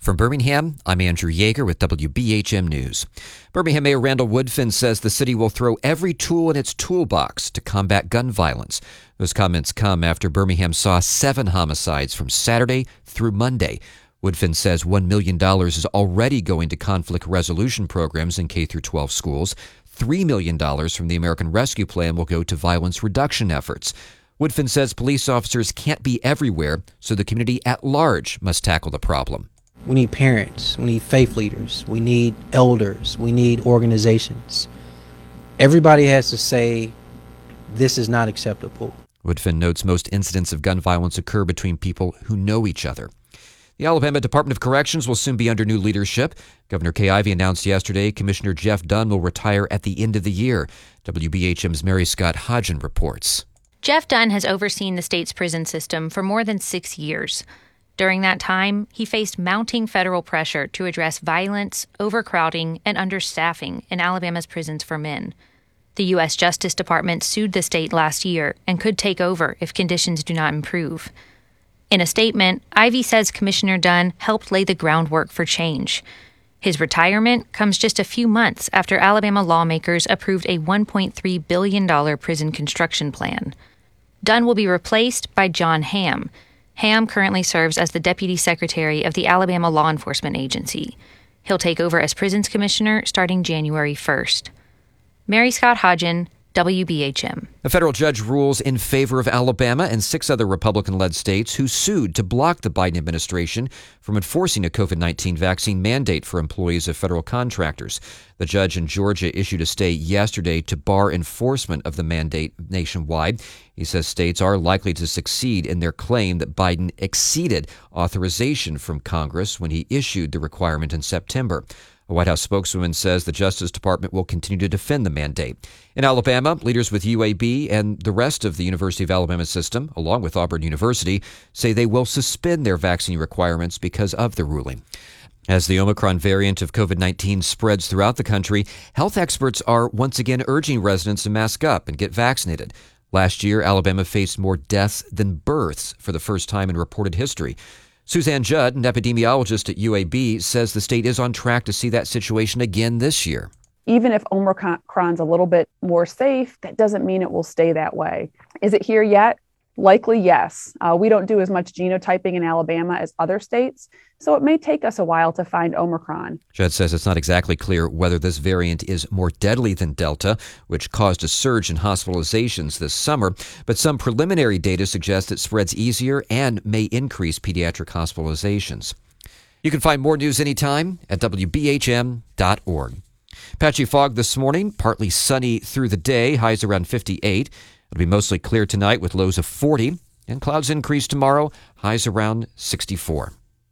From Birmingham, I'm Andrew Yeager with WBHM News. Birmingham Mayor Randall Woodfin says the city will throw every tool in its toolbox to combat gun violence. Those comments come after Birmingham saw 7 homicides from Saturday through Monday. Woodfin says $1 million is already going to conflict resolution programs in K-12 schools. $3 million from the American Rescue Plan will go to violence reduction efforts. Woodfin says police officers can't be everywhere, so the community at large must tackle the problem. We need parents, we need faith leaders, we need elders, we need organizations. Everybody has to say, this is not acceptable. Woodfin notes most incidents of gun violence occur between people who know each other. The Alabama Department of Corrections will soon be under new leadership. Governor Kay Ivey announced yesterday Commissioner Jeff Dunn will retire at the end of the year. WBHM's Mary Scott Hodgen reports. Jeff Dunn has overseen the state's prison system for more than 6 years. During that time, he faced mounting federal pressure to address violence, overcrowding, and understaffing in Alabama's prisons for men. The U.S. Justice Department sued the state last year and could take over if conditions do not improve. In a statement, Ivey says Commissioner Dunn helped lay the groundwork for change. His retirement comes just a few months after Alabama lawmakers approved a $1.3 billion prison construction plan. Dunn will be replaced by John Hamm. Hamm currently serves as the Deputy Secretary of the Alabama Law Enforcement Agency. He'll take over as Prisons Commissioner starting January 1st. Mary Scott Hodgen, WBHM. A federal judge rules in favor of Alabama and 6 other Republican-led states who sued to block the Biden administration from enforcing a COVID-19 vaccine mandate for employees of federal contractors. The judge in Georgia issued a stay yesterday to bar enforcement of the mandate nationwide. He says states are likely to succeed in their claim that Biden exceeded authorization from Congress when he issued the requirement in September. A White House spokeswoman says the Justice Department will continue to defend the mandate. In Alabama, leaders with UAB and the rest of the University of Alabama system, along with Auburn University, say they will suspend their vaccine requirements because of the ruling. As the Omicron variant of COVID-19 spreads throughout the country, health experts are once again urging residents to mask up and get vaccinated. Last year, Alabama faced more deaths than births for the first time in reported history. Suzanne Judd, an epidemiologist at UAB, says the state is on track to see that situation again this year. Even if Omicron's a little bit more safe, that doesn't mean it will stay that way. Is it here yet? Likely, yes. We don't do as much genotyping in Alabama as other states, so it may take us a while to find Omicron. Judd says it's not exactly clear whether this variant is more deadly than Delta, which caused a surge in hospitalizations this summer, but some preliminary data suggests it spreads easier and may increase pediatric hospitalizations. You can find more news anytime at WBHM.org. Patchy fog this morning, partly sunny through the day, highs around 58. It'll be mostly clear tonight with lows of 40, and clouds increase tomorrow, highs around 64.